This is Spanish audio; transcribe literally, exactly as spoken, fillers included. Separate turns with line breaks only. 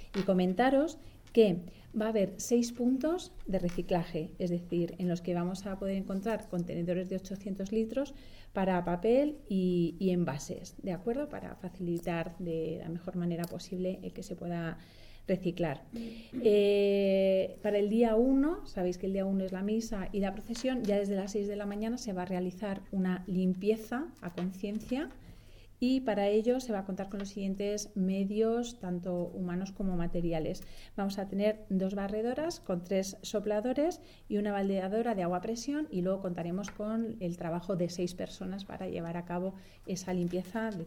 Y comentaros que va a haber seis puntos de reciclaje, es decir, en los que vamos a poder encontrar contenedores de ochocientos litros para papel y, y envases, ¿de acuerdo? Para facilitar de la mejor manera posible el que se pueda reciclar. Eh, para el día uno, sabéis que el día uno es la misa y la procesión, ya desde las seis de la mañana se va a realizar una limpieza a conciencia. Y para ello se va a contar con los siguientes medios, tanto humanos como materiales. Vamos a tener dos barredoras con tres sopladores y una baldeadora de agua a presión, y luego contaremos con el trabajo de seis personas para llevar a cabo esa limpieza de